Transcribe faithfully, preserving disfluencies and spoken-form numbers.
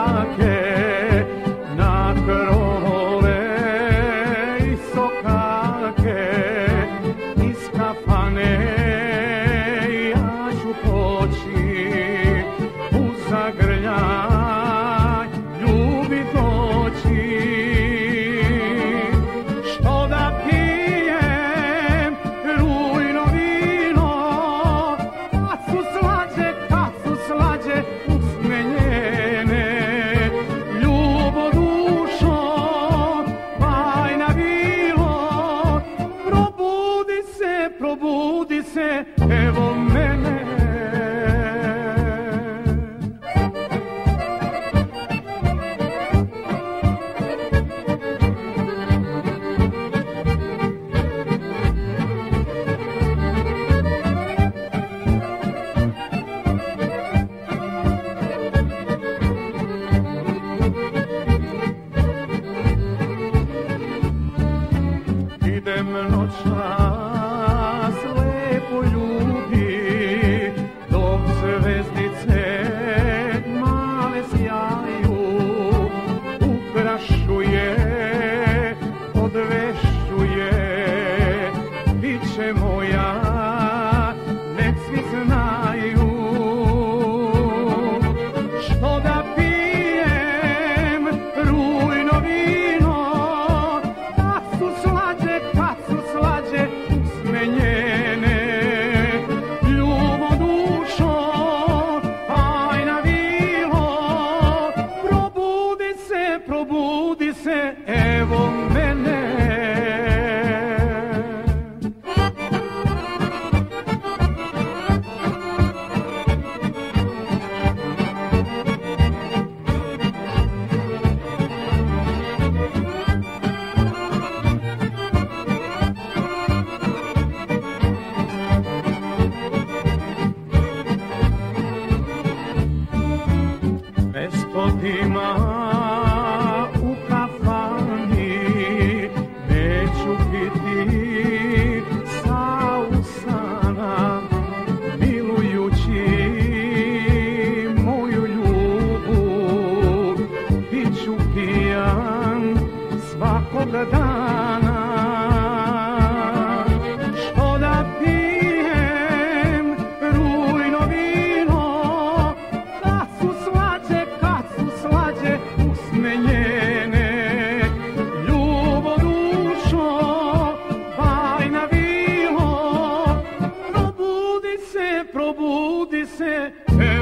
jake, na krole i sokake, iz kafane ja ću poći u zagrljaj ljubi doći. Što da pijem rujno vino, kad su slađe, kad su slađe usne njene. Ljubo dušo, bajna bilo, probudi se, probudi se, evo mene. Idem noćas lepo ljubi, dok zvezdice male sjaju, ukrašuje, odvešćuje, bit će moja, nek svi znaju. Što da pijem rujno vino, kad su slađe, kad su slađe usne njene. Ljubo dušo, bajna bilo, probudi se, probudi se, evo mene. Mesto dima u kafani, neću piti sa usana, milujući moju ljubav, bit ću pijan svakog dana. Što da pijem rujno vino, kad su slađe, kad su slađe usne njene. Ljubo dušo, bajna bilo, probudi se, probudi se,